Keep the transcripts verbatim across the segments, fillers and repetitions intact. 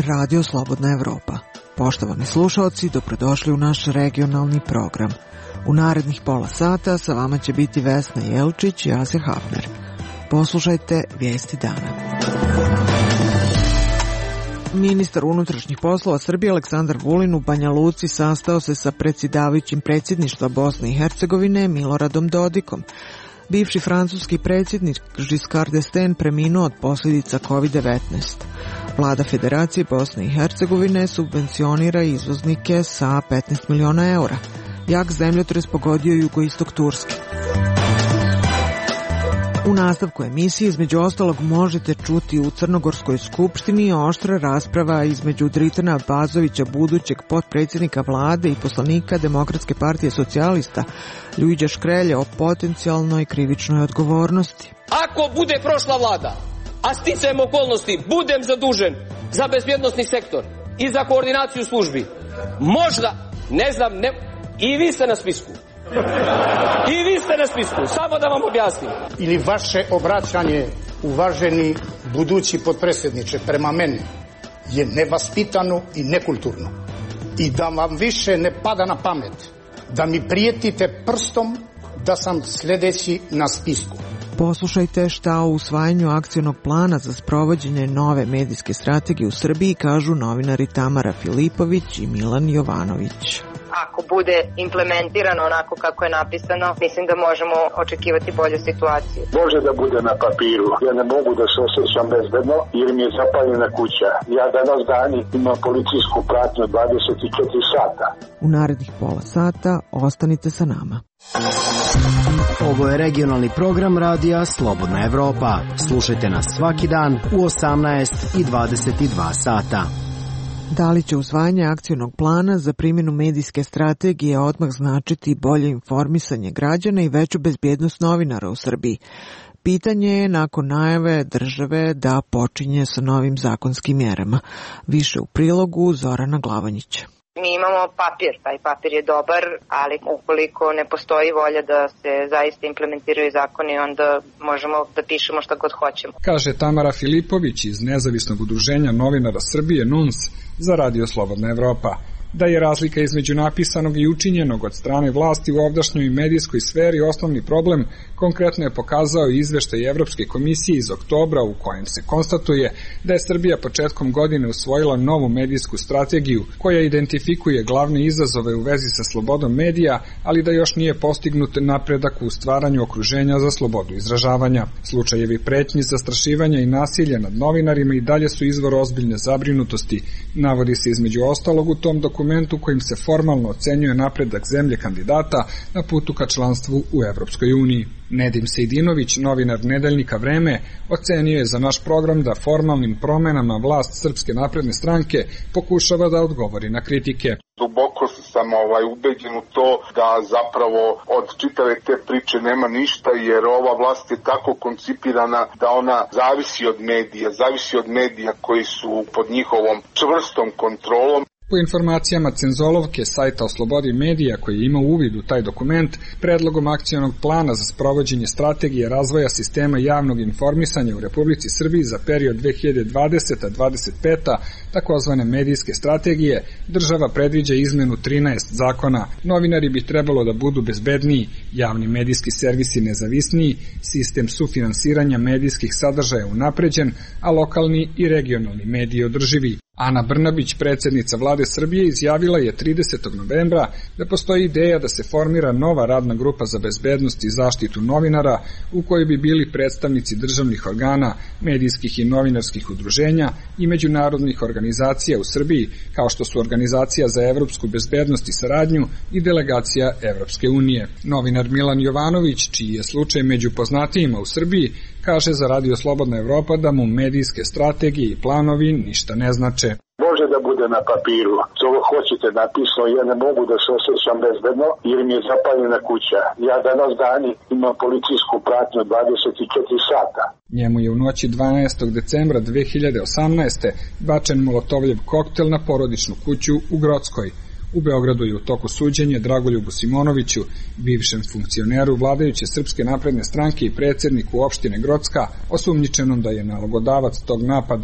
Radio Slobodna Evropa. Poštovani slušalci, dobrodošli u naš regionalni program. U narednih pola sata sa vama će biti Vesna Jelčić i Ase Hafner. Poslušajte vijesti dana. Ministar unutrašnjih poslova Srbije Aleksandar Vulin u Banja Luci sastao se sa predsjedavajućim predsjedništva Bosne i Hercegovine Miloradom Dodikom. Bivši francuski predsjednik Giscard d'Estaing preminuo od posljedica kovid devetnaest. Vlada Federacije Bosne i Hercegovine subvencionira izvoznike sa petnaest miliona eura. Jak zemljotres pogodio jugoistok Turske. U nastavku emisije između ostalog možete čuti u Crnogorskoj skupštini oštra rasprava između Dritana Bazovića, budućeg potpredsjednika vlade i poslanika Demokratske partije socijalista Ljuiđa Škrelja o potencijalnoj krivičnoj odgovornosti. Ako bude prošla vlada, a sticajem okolnosti budem zadužen za bezbjednosni sektor i za koordinaciju službi, možda, ne znam, ne, i vi ste na spisku. I vi ste na spisku, samo da vam objasnim. Ili vaše obraćanje, uvaženi budući potpredsjedniče, prema meni je nevaspitano i nekulturno. I da vam više ne pada na pamet da mi prijetite prstom da sam sljedeći na spisku. Poslušajte šta o usvajanju akcionog plana za sprovođenje nove medijske strategije u Srbiji kažu novinari Tamara Filipović i Milan Jovanović. Ako bude implementirano onako kako je napisano, mislim da možemo očekivati bolju situaciju. Može da bude na papiru. Ja ne mogu da se osjećam bezbedno jer mi je zapaljena kuća. Ja danas dani imam policijsku pratnju dvadeset četiri sata. U narednih pola sata ostanite sa nama. Ovo je regionalni program radija Slobodna Evropa. Slušajte nas svaki dan u osamnaest i dvadeset dva sata. Da li će usvajanje akcionog plana za primjenu medijske strategije odmah značiti bolje informisanje građana i veću bezbjednost novinara u Srbiji? Pitanje je nakon najave države da počinje sa novim zakonskim mjerama. Više u prilogu Zorana Glavanjića. Mi imamo papir, taj papir je dobar, ali ukoliko ne postoji volja da se zaista implementiraju zakoni, onda možemo da pišemo šta god hoćemo. Kaže Tamara Filipović iz Nezavisnog udruženja novinara Srbije N U N S za Radio Slobodna Evropa. Da je razlika između napisanog i učinjenog od strane vlasti u ovdašnjoj medijskoj sferi osnovni problem, konkretno je pokazao i izveštaj Evropske komisije iz oktobra u kojem se konstatuje da je Srbija početkom godine usvojila novu medijsku strategiju koja identifikuje glavne izazove u vezi sa slobodom medija, ali da još nije postignut napredak u stvaranju okruženja za slobodu izražavanja. Slučajevi pretnji, zastrašivanja i nasilja nad novinarima i dalje su izvor ozbiljne zabrinutosti, navodi se između ostalog u tom dokumentu dokumentu kojim se formalno ocenjuje napredak zemlje kandidata na putu ka članstvu u Evropskoj uniji. Nedim Sejdinović, novinar nedeljnika Vreme, ocenio je za naš program da formalnim promenama vlast Srpske napredne stranke pokušava da odgovori na kritike. Duboko sam ovaj, ubeđen u to da zapravo od čitave te priče nema ništa, jer ova vlast je tako koncipirana da ona zavisi od medija, zavisi od medija koji su pod njihovom čvrstom kontrolom. Po informacijama Cenzolovke, sajta o slobodi medija koji je imao uvid u taj dokument, predlogom akcionog plana za sprovođenje strategije razvoja sistema javnog informisanja u Republici Srbiji za period dve hiljade dvadeseta do dvadeset peta, takozvane medijske strategije, država predviđa izmenu trinaest zakona. Novinari bi trebalo da budu bezbedniji, javni medijski servisi nezavisniji, sistem sufinansiranja medijskih sadržaja unapređen, a lokalni i regionalni mediji održivi. Ana Brnabić, predsjednica vlade Srbije, izjavila je tridesetog novembra da postoji ideja da se formira nova radna grupa za bezbednost i zaštitu novinara u kojoj bi bili predstavnici državnih organa, medijskih i novinarskih udruženja i međunarodnih organizacija u Srbiji, kao što su Organizacija za evropsku bezbednost i saradnju i Delegacija Evropske unije. Novinar Milan Jovanović, čiji je slučaj među poznatijima u Srbiji, kaže za Radio Slobodna Evropa da mu medijske strategije i planovi ništa ne znače. Može da bude na papiru. Co hoćete napisano, ja ne mogu da se osjećam bezbedno jer mi je zapaljena kuća. Ja danas dani imam policijsku pratnju dvadeset četiri sata. Njemu je u noći dvanaestog decembra dve hiljade osamnaeste. bačen molotovljev koktel na porodičnu kuću u Grockoj. U Beogradu je u toku suđenje Dragoljubu Simonoviću, bivšem funkcioneru vladajuće Srpske napredne stranke i predsjedniku opštine Grocka, osumnjičenom da je nalogodavac tog napada,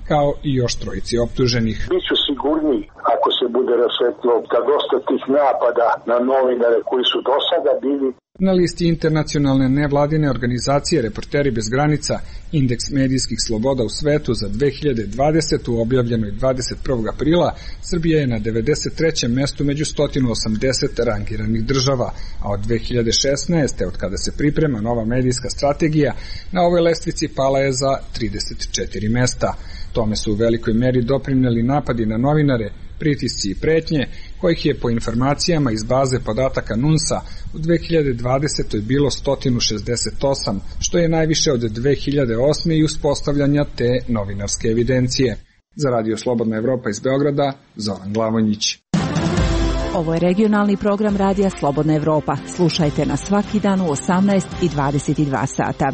kao i još trojici optuženih. Biću sigurniji ako se bude rasvetlilo da dosta tih napada na novinare koji su do sada bili. Na listi internacionalne nevladine organizacije Reporteri bez granica, indeks medijskih sloboda u svetu za dve hiljade dvadesetu. objavljenoj dvadeset prvog aprila, Srbija je na devedeset trećem mestu među sto osamdeset rangiranih država, a od dve hiljade šesnaeste. od kada se priprema nova medijska strategija, na ovoj lestvici pala je za trideset četiri mesta. Tome su u velikoj meri doprineli napadi na novinare, pritisci i pretnje, kojih je po informacijama iz baze podataka NUNS-a u dve hiljade dvadesetoj. bilo sto šezdeset osam, što je najviše od dve hiljade osme. i uspostavljanja te novinarske evidencije. Za Radio Slobodna Evropa iz Beograda, Zoran Glavonjić. Ovo je regionalni program Radija Slobodna Evropa. Slušajte nas svaki dan u osamnaest i dvadeset dva sata.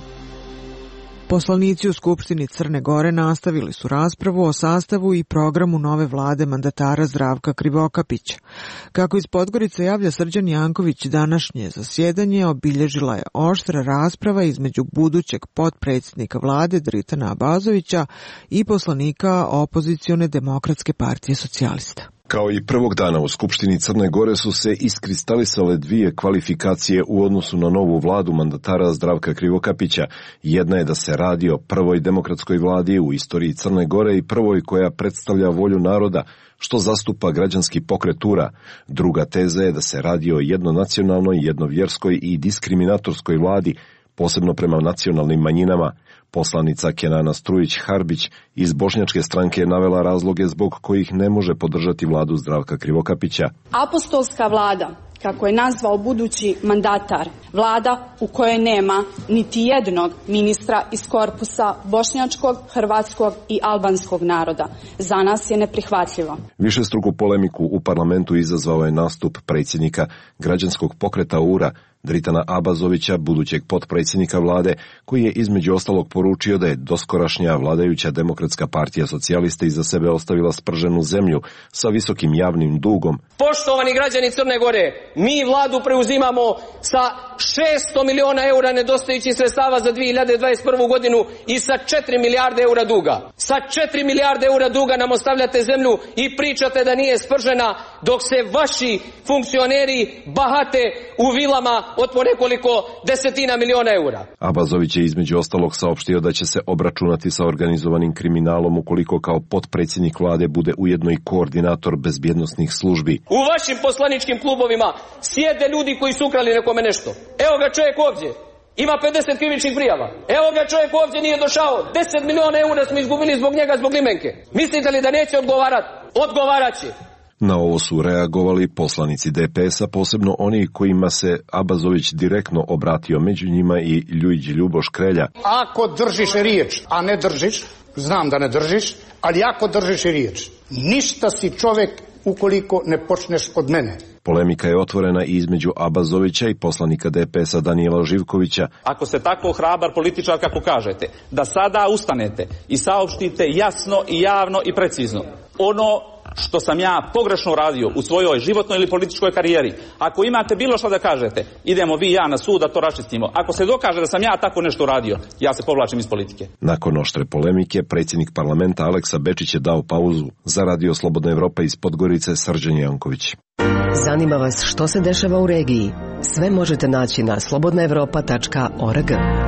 Poslanici u Skupštini Crne Gore nastavili su raspravu o sastavu i programu nove vlade mandatara Zdravka Krivokapića. Kako iz Podgorice javlja Srđan Janković, današnje zasjedanje obilježila je oštra rasprava između budućeg potpredsjednika vlade Dritana Abazovića i poslanika opozicione Demokratske partije socijalista. Kao i prvog dana u Skupštini Crne Gore su se iskristalisale dvije kvalifikacije u odnosu na novu vladu mandatara Zdravka Krivokapića. Jedna je da se radi o prvoj demokratskoj vladi u istoriji Crne Gore i prvoj koja predstavlja volju naroda, što zastupa građanski pokret U R A. Druga teza je da se radi o jednonacionalnoj, jednovjerskoj i diskriminatorskoj vladi, posebno prema nacionalnim manjinama. Poslanica Kenana Strujić-Harbić iz Bošnjačke stranke je navela razloge zbog kojih ne može podržati vladu Zdravka Krivokapića. Apostolska vlada, kako je nazvao budući mandatar, vlada u kojoj nema niti jednog ministra iz korpusa bošnjačkog, hrvatskog i albanskog naroda, za nas je neprihvatljivo. Višestruku polemiku u parlamentu izazvao je nastup predsjednika građanskog pokreta U R A, Dritana Abazovića, budućeg potpredsjednika vlade, koji je između ostalog poručio da je doskorašnja vladajuća Demokratska partija socijalista iza sebe ostavila sprženu zemlju sa visokim javnim dugom. Poštovani građani Crne Gore, mi vladu preuzimamo sa šesto miliona eura nedostajućih sredstava za dve hiljade dvadeset prvu. godinu i sa četiri milijarde eura duga. Sa četiri milijarde eura duga nam ostavljate zemlju i pričate da nije spržena, dok se vaši funkcioneri bahate u vilama od po nekoliko desetina miliona eura. Abazović je između ostalog saopštio da će se obračunati sa organizovanim kriminalom ukoliko kao potpredsjednik vlade bude ujedno i koordinator bezbjednosnih službi. U vašim poslaničkim klubovima sjede ljudi koji su ukrali nekome nešto. Evo ga čovjek ovdje. Ima pedeset krivičnih prijava. Evo ga čovjek ovdje nije došao. deset miliona eura smo izgubili zbog njega, zbog limenke. Mislite li da neće odgovarati? Odgovarat će. Na ovo su reagovali poslanici D P S-a, posebno oni kojima se Abazović direktno obratio, među njima i Ljujić Ljuboš Krelja. Ako držiš riječ, a ne držiš, znam da ne držiš, ali ako držiš riječ, ništa si čovjek ukoliko ne počneš od mene. Polemika je otvorena i između Abazovića i poslanika D P S-a Danijela Živkovića. Ako ste tako hrabar političar kako kažete, da sada ustanete i saopštite jasno i javno i precizno ono što sam ja pogrešno radio u svojoj životnoj ili političkoj karijeri. Ako imate bilo što da kažete, idemo vi i ja na sud da to raščistimo. Ako se dokaže da sam ja tako nešto radio, ja se povlačim iz politike. Nakon oštre polemike, predsjednik parlamenta Aleksa Bečić je dao pauzu. Za Radio Slobodna Evropa iz Podgorice, Srđan Janković. Zanima vas što se dešava u regiji? Sve možete naći na slobodna evropa tačka org.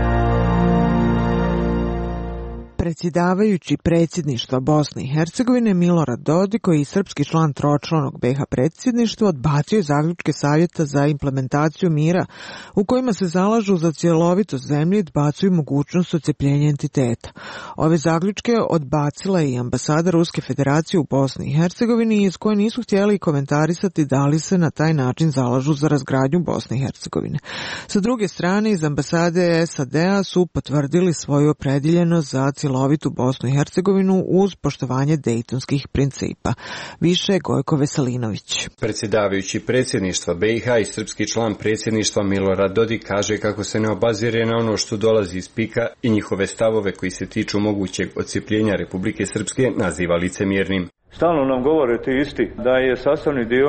Predsjedavajući predsjedništva Bosne i Hercegovine Milorad Dodik, koji je srpski član tročlanog B iH predsjedništva, odbacio je zaključke Savjeta za implementaciju mira u kojima se zalažu za cjelovitost zemlje i odbacuju mogućnost odcepljenja entiteta. Ove zaključke odbacila je i ambasada Ruske federacije u Bosni i Hercegovini, iz koje nisu htjeli komentarisati da li se na taj način zalažu za razgradnju Bosne i Hercegovine. Sa druge strane, iz ambasade S A D-a su potvrdili svoju opredjeljenost za cjelovitu Bosnu i Hercegovinu uz poštovanje dejtonskih principa. Više Gojko Veselinović. Predsjedavajući predsjedništva B iH i srpski član predsjedništva Milorad Dodik kaže kako se ne obazire na ono što dolazi iz PIK-a i njihove stavove koji se tiču mogućeg odcepljenja Republike Srpske naziva licemjernim. Stalno nam govore ti isti da je sastavni dio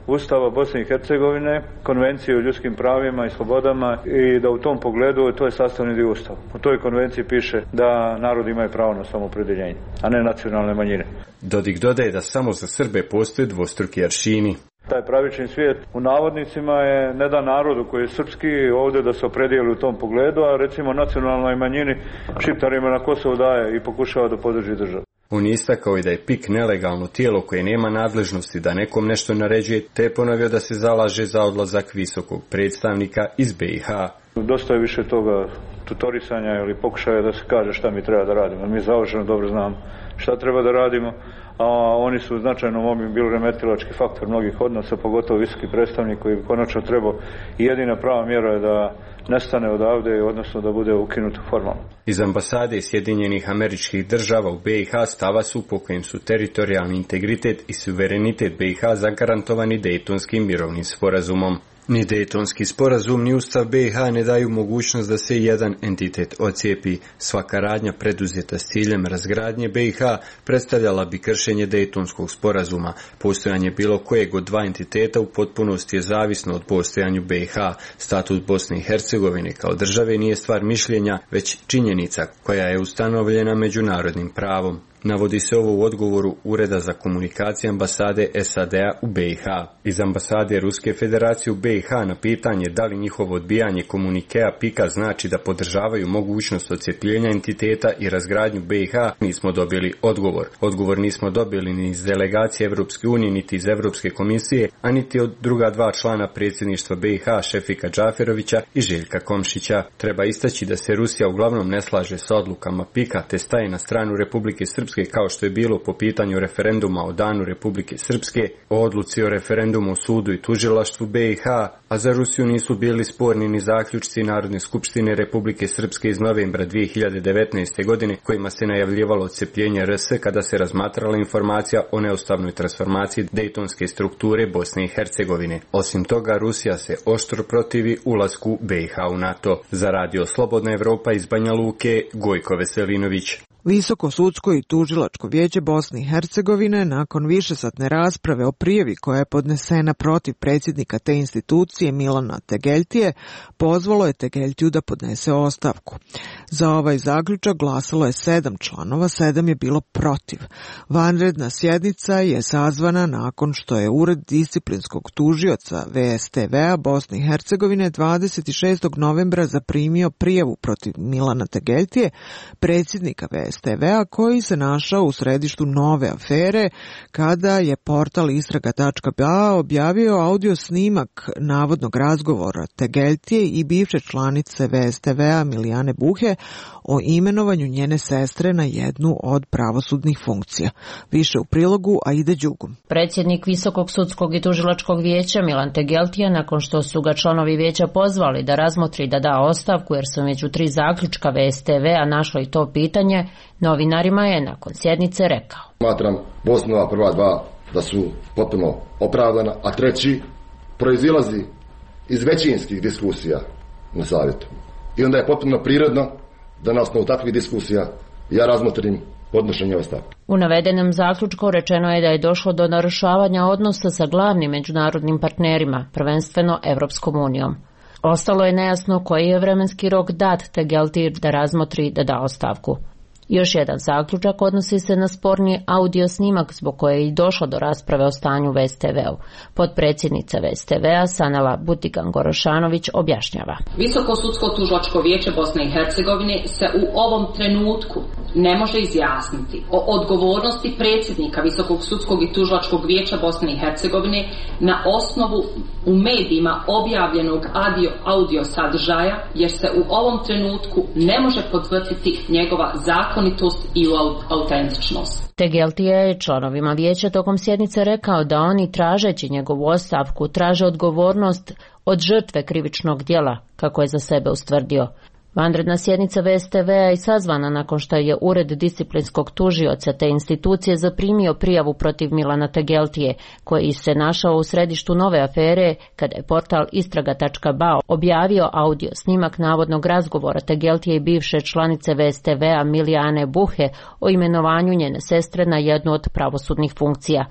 Ustava Bosne i Hercegovine, Konvencije o ljudskim pravima i slobodama i da u tom pogledu to je sastavni dio Ustava. U toj konvenciji piše da narod imaju pravo na samoopredjeljenje, a ne nacionalne manjine. Dodik dodaje da samo za Srbe postoje dvostruki aršini. Taj pravični svijet u navodnicima je ne da narodu koji je srpski ovdje da se opredijeli u tom pogledu, a recimo nacionalnoj manjini Šiptarima na Kosovu daje i pokušava da podrži državu. On je istakao i da je P I K nelegalno tijelo koje nema nadležnosti da nekom nešto naređuje, te je ponovio da se zalaže za odlazak visokog predstavnika iz B i H. Dosta je više toga tutorisanja ili pokušaja da se kaže šta mi treba da radimo. Mi završeno dobro znamo šta treba da radimo, a oni su značajno mobi bili remetilački faktor mnogih odnosa, pogotovo visoki predstavnik koji bi konačno trebao i jedina prava mjera je da nestane odavde, odnosno da bude ukinut formalno. Iz ambasade Sjedinjenih Američkih Država u B i H stava su po kojim su teritorijalni integritet i suverenitet B i H zagarantovani Dejtonskim mirovnim sporazumom. Ni Dejtonski sporazum ni Ustav B i H ne daju mogućnost da se jedan entitet ocijepi. Svaka radnja preduzeta s ciljem razgradnje B i H predstavljala bi kršenje Dejtonskog sporazuma. Postojanje bilo kojeg od dva entiteta u potpunosti je zavisno od postojanju B i H. Statut Bosne i Hercegovine kao države nije stvar mišljenja, već činjenica koja je ustanovljena međunarodnim pravom. Navodi se ovo u odgovoru Ureda za komunikacije ambasade S A D-a u B i H. Iz ambasade Ruske federacije u B i H na pitanje da li njihovo odbijanje komunikea P I K-a znači da podržavaju mogućnost odcepljenja entiteta i razgradnju B i H, nismo dobili odgovor. Odgovor nismo dobili ni iz delegacije Evropske unije, niti iz Evropske komisije, a niti od druga dva člana predsjedništva B i H, Šefika Džaferovića i Željka Komšića. Treba istaći da se Rusija uglavnom ne slaže sa odlukama P I K-a te staje na stranu Republike Srpske, kao što je bilo po pitanju referenduma o Danu Republike Srpske, o odluci o referendumu o sudu i tužilaštvu B i H, a za Rusiju nisu bili sporni ni zaključci Narodne skupštine Republike Srpske iz novembra dvije hiljade devetnaeste. godine kojima se najavljivalo odcepljenje R S kada se razmatrala informacija o neustavnoj transformaciji dejtonske strukture Bosne i Hercegovine. Osim toga, Rusija se oštro protivi ulasku B i H u NATO. Za Radio Slobodna Evropa iz Banja Luke, Gojko Veselinović. Visoko sudsko i tužilačko vijeće Bosne i Hercegovine nakon višesatne rasprave o prijavi koja je podnesena protiv predsjednika te institucije Milana Tegeljtije pozvalo je Tegeljtiju da podnese ostavku. Za ovaj zaključak glasalo je sedam članova, sedam je bilo protiv. Vanredna sjednica je sazvana nakon što je Ured disciplinskog tužioca V S T V-a Bosne i Hercegovine dvadeset šestog novembra zaprimio prijavu protiv Milana Tegeljtije, predsjednika V S T V-a, koji se našao u središtu nove afere kada je portal istraga tačka b a objavio audio snimak navodnog razgovora Tegeljtije i bivše članice V S T V-a Milijane Buhe o imenovanju njene sestre na jednu od pravosudnih funkcija. Više u prilogu Aida Đugum. Predsjednik Visokog sudskog i tužilačkog vijeća Milan Tegeljtije, nakon što su ga članovi vijeća pozvali da razmotri da da ostavku jer su među tri zaključka V S T V-a našlo i to pitanje, novinarima je nakon sjednice rekao: Smatram Bosnova prva dva da su potpuno opravdana, a treći proizilazi iz većinskih diskusija na savjetu. I onda je potpuno prirodno da na osnovu takvih diskusija ja razmotrim podnošenje ostavke. U navedenom zaključku rečeno je da je došlo do narušavanja odnosa sa glavnim međunarodnim partnerima, prvenstveno Evropskom unijom. Ostalo je nejasno koji je vremenski rok dat Tegeljtiji da razmotri da da ostavku. Još jedan zaključak odnosi se na sporni audio snimak zbog koje je i došlo do rasprave o stanju V S T V-u. Potpredsjednica V S T V-a Sanela Butigan-Gorošanović objašnjava. Visoko sudsko tužilačko vijeće Bosne i Hercegovine se u ovom trenutku ne može izjasniti o odgovornosti predsjednika Visokog sudskog i tužilačkog vijeća Bosne i Hercegovine na osnovu u medijima objavljenog audio, audio sadržaja, jer se u ovom trenutku ne može potvrditi njegova zakonitost i autentičnost. Tegeljtije je članovima vijeća tokom sjednice rekao da oni tražeći njegovu ostavku traže odgovornost od žrtve krivičnog djela, kako je za sebe ustvrdio. Vanredna sjednica V S T V-a je sazvana nakon što je Ured disciplinskog tužioca te institucije zaprimio prijavu protiv Milana Tegeljtije, koji se našao u središtu nove afere kada je portal istraga tačka b a objavio audio snimak navodnog razgovora Tegeljtije i bivše članice V S T V-a Milijane Buhe o imenovanju njene sestre na jednu od pravosudnih funkcija.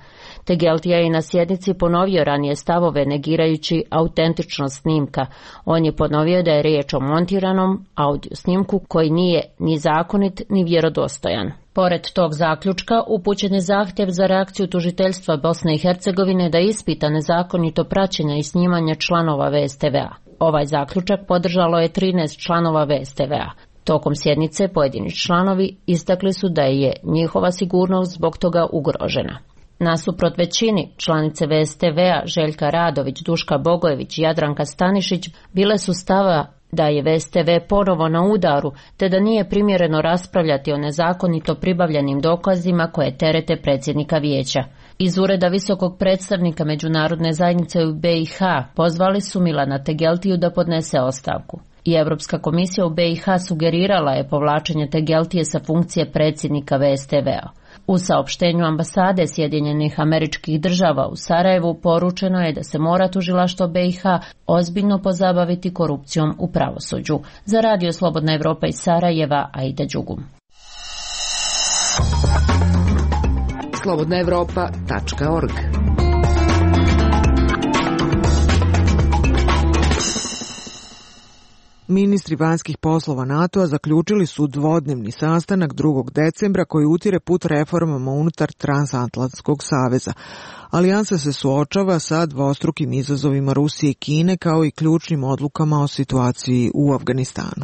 Tegeltija je na sjednici ponovio ranije stavove negirajući autentičnost snimka. On je ponovio da je riječ o montiranom audio snimku koji nije ni zakonit ni vjerodostojan. Pored tog zaključka upućen je zahtjev za reakciju tužiteljstva Bosne i Hercegovine da ispita nezakonito praćenje i snimanje članova V S T V-a. Ovaj zaključak podržalo je trinaest članova V S T V-a. Tokom sjednice pojedini članovi istakli su da je njihova sigurnost zbog toga ugrožena. Nasuprot većini, članice V S T V-a Željka Radović, Duška Bogojević i Jadranka Stanišić bile su stava da je V S T V ponovo na udaru, te da nije primjereno raspravljati o nezakonito pribavljenim dokazima koje terete predsjednika vijeća. Iz ureda visokog predstavnika međunarodne zajednice u B i H pozvali su Milana Tegeltiju da podnese ostavku. I Europska komisija u B i H sugerirala je povlačenje Tegeltije sa funkcije predsjednika V S T V-a. U saopštenju ambasade Sjedinjenih Američkih Država u Sarajevu poručeno je da se mora tužilaštvo B i H ozbiljno pozabaviti korupcijom u pravosuđu. Za Radio Slobodna Evropa iz Sarajeva, Aida Đugum. slobodna evropa tačka org. Ministri vanjskih poslova NATO-a zaključili su dvodnevni sastanak drugog decembra koji utire put reformama unutar Transatlantskog saveza. Alijansa se suočava sa dvostrukim izazovima Rusije i Kine kao i ključnim odlukama o situaciji u Afganistanu.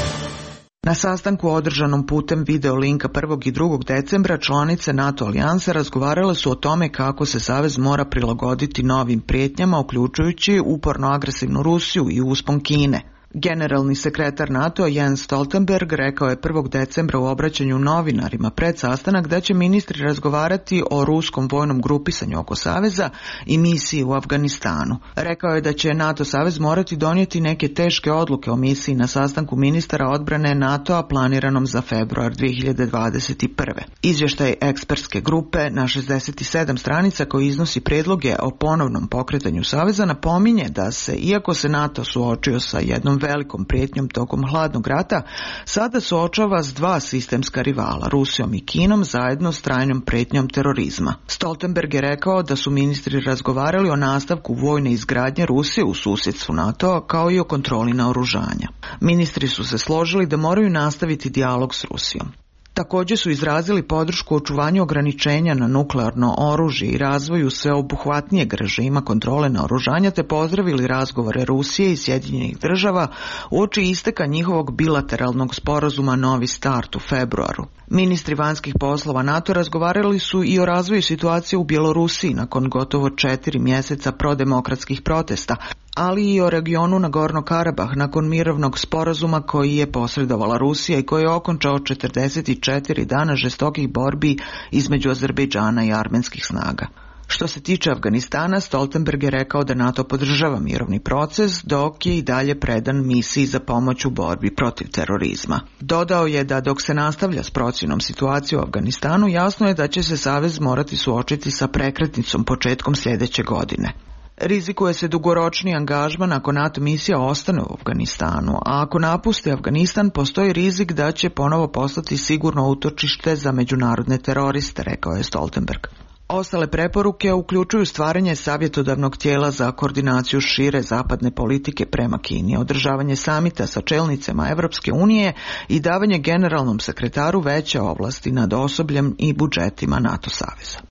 Na sastanku održanom putem video linka prvog i drugog decembra članice NATO alijanse razgovarale su o tome kako se savez mora prilagoditi novim prijetnjama, uključujući uporno agresivnu Rusiju i uspon Kine. Generalni sekretar NATO Jens Stoltenberg rekao je prvog decembra u obraćanju novinarima pred sastanak da će ministri razgovarati o ruskom vojnom grupisanju oko saveza i misiji u Afganistanu. Rekao je da će NATO savez morati donijeti neke teške odluke o misiji na sastanku ministara odbrane NATO-a planiranom za februar dvije hiljade dvadeset prve. Izvještaj ekspertske grupe na šezdeset sedam stranica koji iznosi predloge o ponovnom pokretanju saveza napominje da se, iako se NATO suočio sa jednom velikom prijetnjom tokom hladnog rata, sada suočava s dva sistemska rivala, Rusijom i Kinom, zajedno s trajnom prijetnjom terorizma. Stoltenberg je rekao da su ministri razgovarali o nastavku vojne izgradnje Rusije u susjedstvu NATO-a kao i o kontroli naoružanja. Ministri su se složili da moraju nastaviti dijalog s Rusijom. Također su izrazili podršku očuvanju ograničenja na nuklearno oružje i razvoju sveobuhvatnijeg režima kontrole naoružanja te pozdravili razgovore Rusije i Sjedinjenih Država uoči isteka njihovog bilateralnog sporazuma Novi start u februaru. Ministri vanjskih poslova NATO razgovarali su i o razvoju situacije u Bjelorusiji nakon gotovo četiri mjeseca prodemokratskih protesta, ali i o regionu Nagorno Karabah nakon mirovnog sporazuma koji je posredovala Rusija i koji je okončao četrdeset četiri dana žestokih borbi između Azerbejdžana i armenskih snaga. Što se tiče Afganistana, Stoltenberg je rekao da NATO podržava mirovni proces, dok je i dalje predan misiji za pomoć u borbi protiv terorizma. Dodao je da dok se nastavlja s procjenom situacije u Afganistanu, jasno je da će se savez morati suočiti sa prekretnicom početkom sljedeće godine. Rizikuje se dugoročni angažman ako NATO misija ostane u Afganistanu, a ako napusti Afganistan postoji rizik da će ponovo postati sigurno utočište za međunarodne teroriste, rekao je Stoltenberg. Ostale preporuke uključuju stvaranje savjetodavnog tijela za koordinaciju šire zapadne politike prema Kini, održavanje samita sa čelnicama Evropske unije i davanje generalnom sekretaru veće ovlasti nad osobljem i budžetima NATO saveza.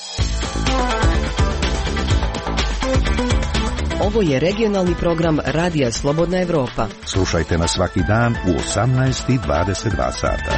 Ovo je regionalni program Radija Slobodna Evropa. Slušajte nas svaki dan u osamnaest i dvadeset dva sata.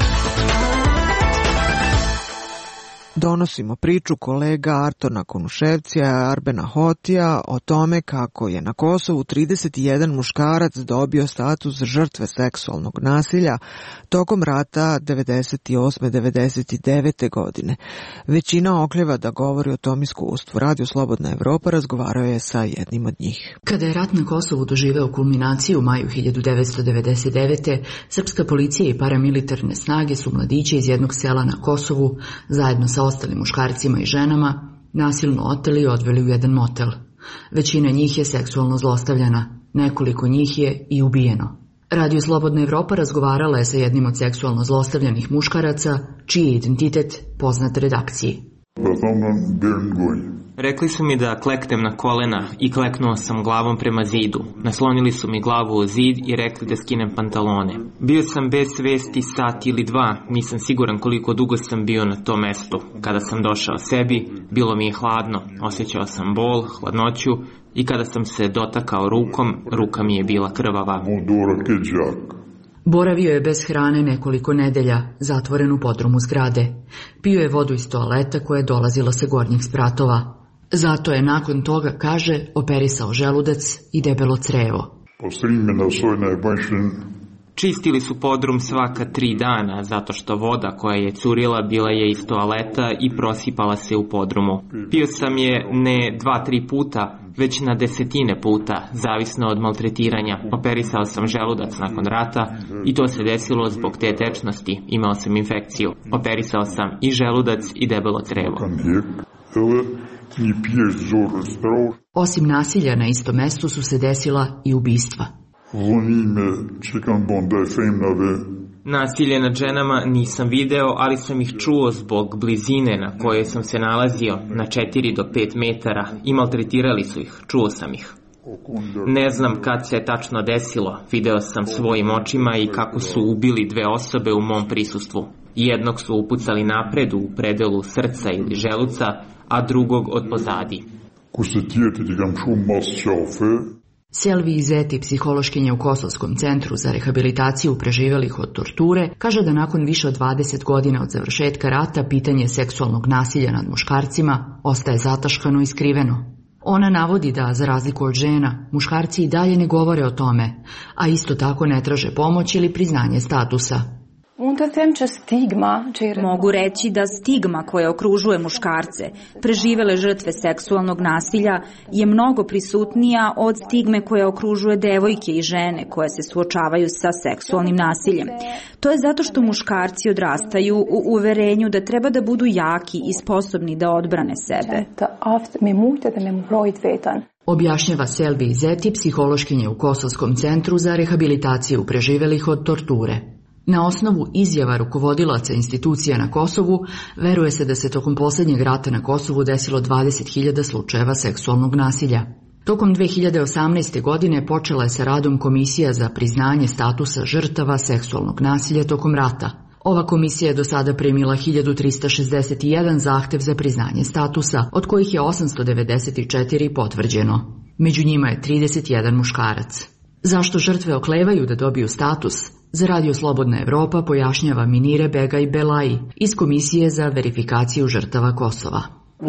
Donosimo priču kolega Artona Konuševcija i Arbena Hotija o tome kako je na Kosovu trideset jedan muškarac dobio status žrtve seksualnog nasilja tokom rata devedeset osme devedeset devete godine. Većina okljeva da govori o tom iskustvu. Radio Slobodna Evropa razgovarao je sa jednim od njih. Kada je rat na Kosovu doživeo kulminaciju u maju hiljadu devetsto devedeset devete. srpska policija i paramilitarne snage su mladiće iz jednog sela na Kosovu zajedno sa ostalim muškarcima i ženama nasilno oteli i odveli u jedan motel. Većina njih je seksualno zlostavljana, nekoliko njih je i ubijeno. Radio Slobodna Evropa razgovarala je sa jednim od seksualno zlostavljanih muškaraca, čiji je identitet poznat redakciji. Rekli su mi da kleknem na kolena i kleknuo sam glavom prema zidu. Naslonili su mi glavu u zid i rekli da skinem pantalone. Bio sam bez svesti sat ili dva, nisam siguran koliko dugo sam bio na tom mestu. Kada sam došao sebi, bilo mi je hladno, osjećao sam bol, hladnoću i kada sam se dotakao rukom, ruka mi je bila krvava. Boravio je bez hrane nekoliko nedelja, zatvoren u podrumu zgrade. Pio je vodu iz toaleta koja je dolazila sa gornjih spratova. Zato je nakon toga, kaže, operisao želudac i debelo crevo. Čistili su podrum svaka tri dana, zato što voda koja je curila bila je iz toaleta i prosipala se u podrumu. Pio sam je ne dva, tri puta, već na desetine puta, zavisno od maltretiranja. Operisao sam želudac nakon rata i to se desilo zbog te tečnosti. Imao sam infekciju. Operisao sam i želudac i debelo crevo. Osim nasilja na istom mestu su se desila i ubistva. Nasilje nad ženama nisam video, ali sam ih čuo zbog blizine na kojoj sam se nalazio, na četiri do pet metara, i maltretirali su ih, čuo sam ih. Ne znam kad se je tačno desilo, video sam svojim očima i kako su ubili dve osobe u mom prisustvu. Jednog su upucali napred u predelu srca ili želuca, a drugog od pozadi. Selvi Izeti, psihološkinja u Kosovskom centru za rehabilitaciju preživelih od torture, kaže da nakon više od dvadeset godina od završetka rata pitanje seksualnog nasilja nad muškarcima ostaje zataškano i skriveno. Ona navodi da, za razliku od žena, muškarci i dalje ne govore o tome, a isto tako ne traže pomoć ili priznanje statusa. Mogu reći da stigma koja okružuje muškarce, preživele žrtve seksualnog nasilja, je mnogo prisutnija od stigme koja okružuje devojke i žene koje se suočavaju sa seksualnim nasiljem. To je zato što muškarci odrastaju u uverenju da treba da budu jaki i sposobni da odbrane sebe. Objašnjava Selvi Izeti, psihološkinja u Kosovskom centru za rehabilitaciju preživelih od torture. Na osnovu izjava rukovodilaca institucija na Kosovu, veruje se da se tokom posljednjeg rata na Kosovu desilo dvadeset hiljada slučajeva seksualnog nasilja. Tokom dve hiljade osamnaeste. godine počela je sa radom Komisija za priznanje statusa žrtava seksualnog nasilja tokom rata. Ova komisija je do sada primila hiljadu trista šezdeset jedan zahtev za priznanje statusa, od kojih je osamsto devedeset četiri potvrđeno. Među njima je trideset jedan muškarac. Zašto žrtve oklevaju da dobiju status? Za Radio Slobodna Evropa pojašnjava Minire Begaj Belaji iz Komisije za verifikaciju žrtava Kosova.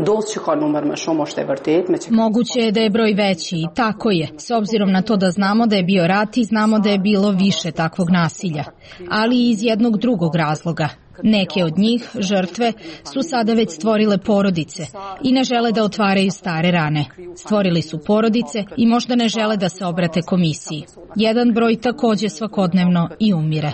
Moguće je da je broj veći i tako je, s obzirom na to da znamo da je bio rat i znamo da je bilo više takvog nasilja, ali i iz jednog drugog razloga. Neke od njih, žrtve, su sada već stvorile porodice i ne žele da otvaraju stare rane. Stvorili su porodice i možda ne žele da se obrate komisiji. Jedan broj takođe svakodnevno i umire.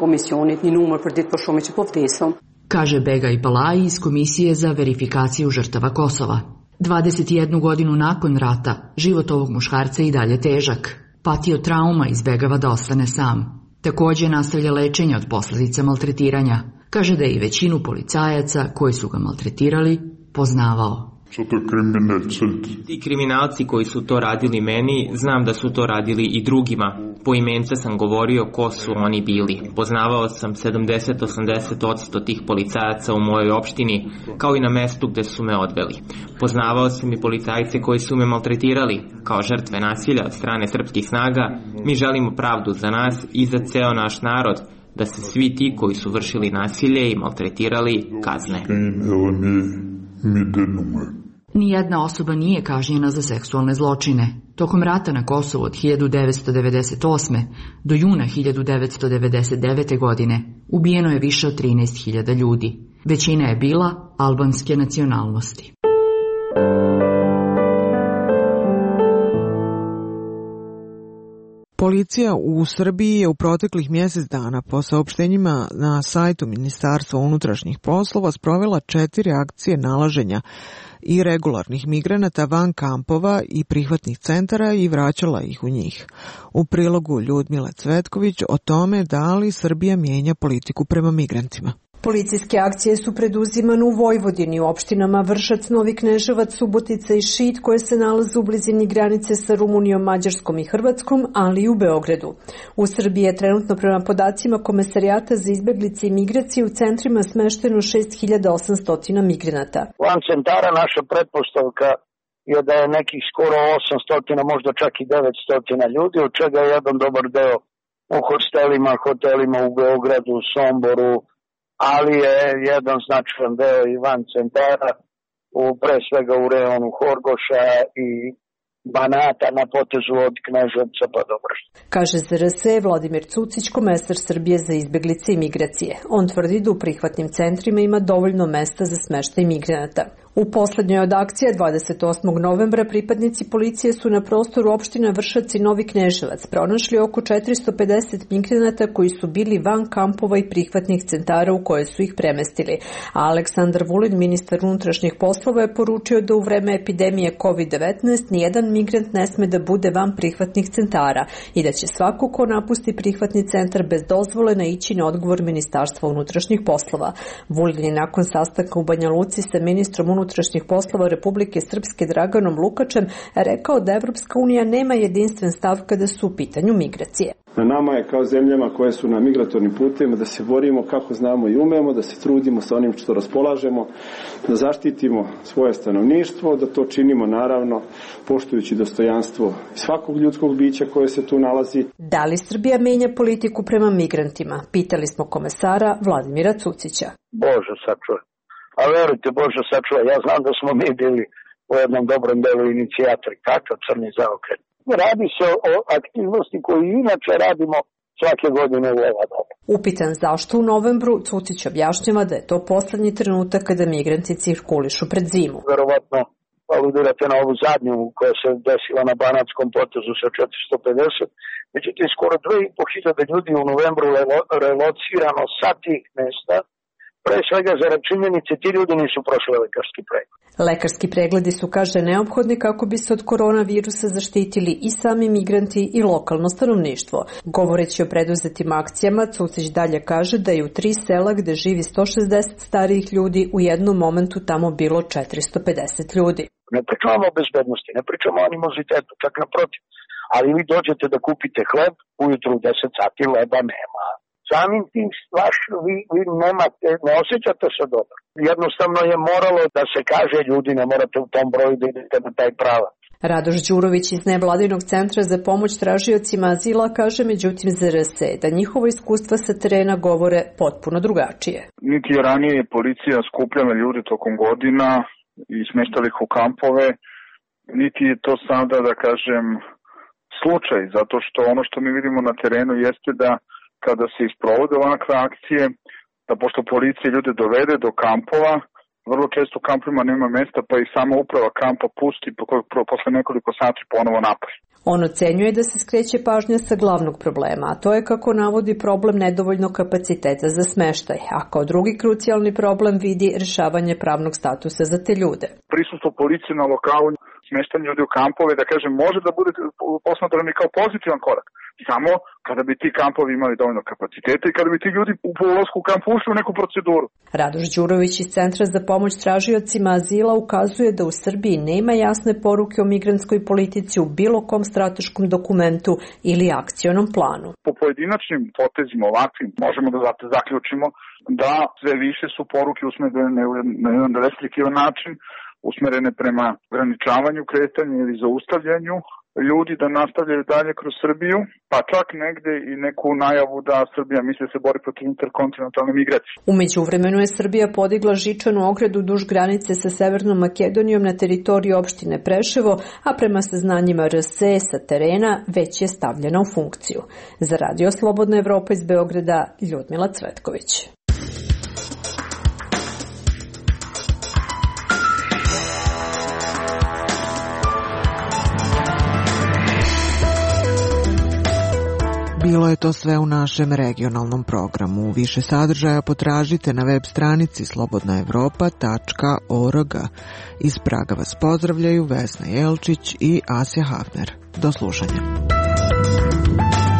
Kaže Begaj Balaji iz Komisije za verifikaciju žrtava Kosova. dvadeset jednu godinu nakon rata, život ovog muškarca je i dalje težak. Patio trauma, izbegava da ostane sam. Takođe nastavlja lečenje od posljedica maltretiranja. Kaže da je i većinu policajaca koji su ga maltretirali poznavao. Ti kriminalci koji su to radili meni, znam da su to radili i drugima. Poimence sam govorio ko su oni bili. Poznavao sam sedamdeset do osamdeset odsto tih policajaca u mojoj opštini, kao i na mestu gde su me odveli. Poznavao sam i policajce koji su me maltretirali, kao žrtve nasilja od strane srpskih snaga. Mi želimo pravdu za nas i za ceo naš narod, da se svi ti koji su vršili nasilje i maltretirali kazne. Nijedna osoba nije kažnjena za seksualne zločine. Tokom rata na Kosovu od hiljadu devetsto devedeset osme. do juna hiljadu devetsto devedeset devete. godine ubijeno je više od trinaest hiljada ljudi. Većina je bila albanske nacionalnosti. Policija u Srbiji je u proteklih mjesec dana po saopštenjima na sajtu Ministarstva unutrašnjih poslova sprovela četiri akcije nalaženja i regularnih migranata van kampova i prihvatnih centara i vraćala ih u njih. U prilogu Ljudmile Cvetković o tome da li Srbija mijenja politiku prema migrantima. Policijske akcije su preduzimane u Vojvodini, u opštinama Vršac, Novi Kneževac, Subotica i Šid, koje se nalaze u blizini granice sa Rumunijom, Mađarskom i Hrvatskom, ali i u Beogradu. U Srbiji je trenutno prema podacima Komesarijata za izbeglice i migracije u centrima smešteno šest hiljada osamsto migranata. Van centara naša pretpostavka je da je nekih skoro osamsto, možda čak i devetsto ljudi, od čega je jedan dobar deo u hostelima, hotelima u Beogradu, Somboru, ali je jedan značajan deo i van centara, u, pre svega u rejonu Horgoša i Banata na potezu od Kneževca pa do Vršca. Kaže Z R S Vladimir Cucić, komesar Srbije za izbeglice i migracije. On tvrdi da u prihvatnim centrima ima dovoljno mesta za smeštaj migranata. U poslednjoj od akcija dvadeset osmog novembra pripadnici policije su na prostoru opština Vršac i Novi Kneževac pronašli oko četiristo pedeset migranata koji su bili van kampova i prihvatnih centara u koje su ih premestili. A Aleksandar Vulin, ministar unutrašnjih poslova, je poručio da u vreme epidemije kovid devetnaest nijedan migrant ne sme da bude van prihvatnih centara i da će svako ko napusti prihvatni centar bez dozvole naići na odgovor Ministarstva unutrašnjih poslova. Vulin je nakon sastanka u Banja Luci sa ministrom unutrašnjih poslova Republike Srpske Draganom Lukačem rekao da Evropska unija nema jedinstven stav kada su u pitanju migracije. Na nama je kao zemljama koje su na migratornim putevima da se borimo kako znamo i umemo, da se trudimo sa onim što raspolažemo, da zaštitimo svoje stanovništvo, da to činimo naravno poštujući dostojanstvo svakog ljudskog bića koje se tu nalazi. Da li Srbija menja politiku prema migrantima? Pitali smo komesara Vladimira Cucića. Bože sačuvaj. A verujte, Bože sačuvaj, ja znam da smo mi bili u jednom dobrom delu inicijatori. Kakav crni zaokret. Radi se o aktivnosti koju inače radimo svake godine u ova doba. Upitan zašto u novembru, Cucić objašnjava da je to poslednji trenutak kada migranti cirkulišu pred zimu. Verovatno aludirate na ovu zadnju koja se desila na Banatskom potezu sa četiristo pedeset. Međutim, skoro dve i po hiljade ljudi u novembru relocirano sa tih mesta. Pre svega za činjenice, ti ljudi nisu prošli lekarski pregled. Lekarski pregledi su, kaže, neophodni kako bi se od koronavirusa zaštitili i sami migranti i lokalno stanovništvo. Govoreći o preduzetim akcijama, Cucić dalje kaže da je u tri sela gde živi sto šezdeset starijih ljudi u jednom momentu tamo bilo četiristo pedeset ljudi. Ne pričamo o bezbednosti, ne pričamo o animozitetu, čak naprotiv. Ali vi dođete da kupite hleb, ujutru u deset sati leba nema. Samim tim stvaš, vi, vi nemate, ne osjećate se dobro. Jednostavno je moralo da se kaže ljudi ne morate u tom broju da idete na taj pravac. Radoš Đurović iz Nevladinog centra za pomoć tražiocima azila kaže međutim Z R S da njihovo iskustva sa terena govore potpuno drugačije. Niti je ranije policija skupljala ljude tokom godina i smeštala ih u kampove, niti je to sada, da kažem, slučaj, zato što ono što mi vidimo na terenu jeste da kada se isprovode ovakve akcije, da pošto policija ljude dovede do kampova, vrlo često u kampovima nema mesta, pa i sama uprava kampa pusti posle nekoliko sati ponovo napolje. On ocenjuje da se skreće pažnja sa glavnog problema, a to je, kako navodi, problem nedovoljnog kapaciteta za smeštaj, a kao drugi krucijalni problem vidi rešavanje pravnog statusa za te ljude. Prisustvo policije na lokalu, smeštanje ljudi u kampove, da kažem, može da bude posmatrani kao pozitivan korak. Samo kada bi ti kampovi imali dovoljno kapaciteta i kada bi ti ljudi u ulasku u kamp ušli u neku proceduru. Radoš Đurović iz Centra za pomoć tražiocima azila ukazuje da u Srbiji nema jasne poruke o migrantskoj politici u bilo kom strateškom dokumentu ili akcionom planu. Po pojedinačnim potezima ovakvim možemo da zaključimo da sve više su poruke usmerene na jedan restriktivan način, usmerene prema ograničavanju kretanja ili zaustavljanju ljudi da nastavljaju dalje kroz Srbiju, pa čak negde i neku najavu da Srbija misli se bori protiv interkontinentalne migracije. U međuvremenu je Srbija podigla žičanu ogradu duž granice sa Severnom Makedonijom na teritoriji opštine Preševo, a prema saznanjima R S E sa terena već je stavljena u funkciju. Za Radio Slobodna Evropa iz Beograda, Ljudmila Cvetković. Bilo je to sve u našem regionalnom programu. Više sadržaja potražite na web stranici slobodna evropa tačka org. Iz Praga vas pozdravljaju Vesna Jelčić i Asja Hafner. Do slušanja.